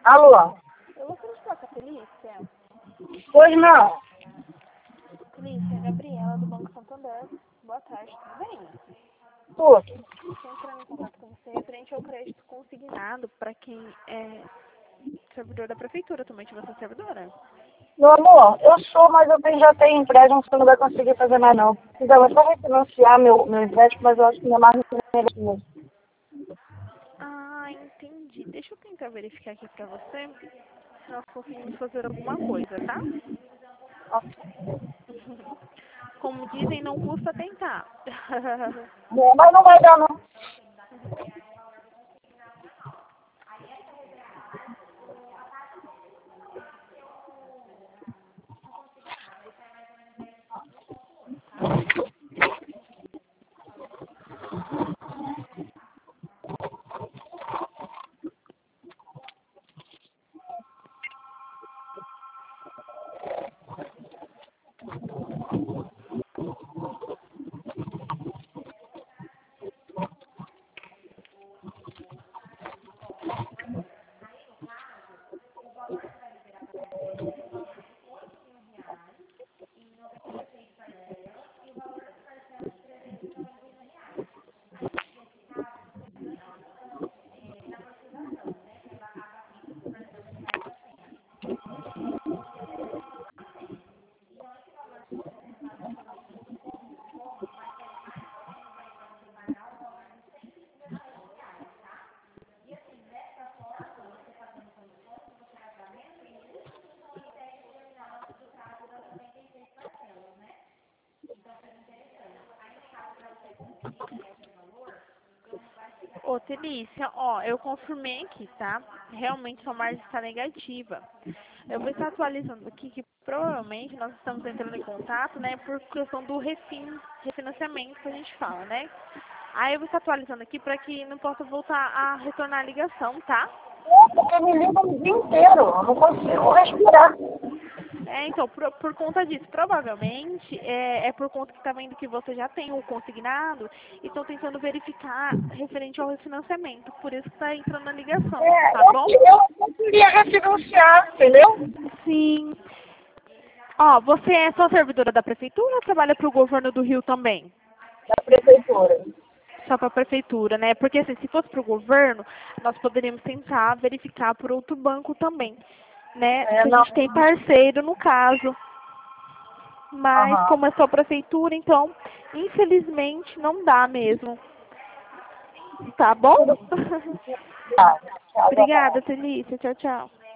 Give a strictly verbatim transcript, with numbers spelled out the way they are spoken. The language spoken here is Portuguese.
Alô? Eu gostaria de falar com a Felícia. Pois não. Felícia, é a Gabriela do Banco Santander. Boa tarde, tudo bem? Tudo. Estou entrando em contato com você referente ao crédito consignado para quem é servidor da prefeitura. Atualmente você é servidora? Meu amor, eu sou, mas eu tenho- já tenho empréstimo, você não vai conseguir fazer mais não. Então, eu só refinanciar meu, meu empréstimo, mas eu acho que não é mais negativo. Ah, entendi. Deixa eu tentar verificar aqui para você se nós conseguimos fazer alguma coisa, tá? Como dizem, não custa tentar. Não, mas não vai dar não. Ô, Felícia, ó, eu confirmei aqui, tá? Realmente sua margem está negativa. Eu vou estar atualizando aqui que provavelmente nós estamos entrando em contato, né, por questão do refin, refinanciamento que a gente fala, né? Aí eu vou estar atualizando aqui para que não possa voltar a retornar a ligação, tá? É, porque me liga o dia inteiro, eu não consigo respirar. É, então, por, por conta disso, provavelmente é, é por conta que está vendo que você já tem o consignado e estão tentando verificar referente ao refinanciamento. Por isso que está entrando na ligação, É, tá bom? eu, eu não queria refinanciar, entendeu? Sim. Ó, você é só servidora da prefeitura ou trabalha para o governo do Rio também? Da prefeitura. Só para a prefeitura, né? Porque assim, se fosse para o governo, nós poderíamos tentar verificar por outro banco também, né? É, Que a não. gente tem parceiro no caso. Mas Aham. como é só prefeitura, então, infelizmente, não dá mesmo. Tá bom? Tudo. Tá, tchau, boa tarde. Obrigada, Felícia. Tchau, tchau.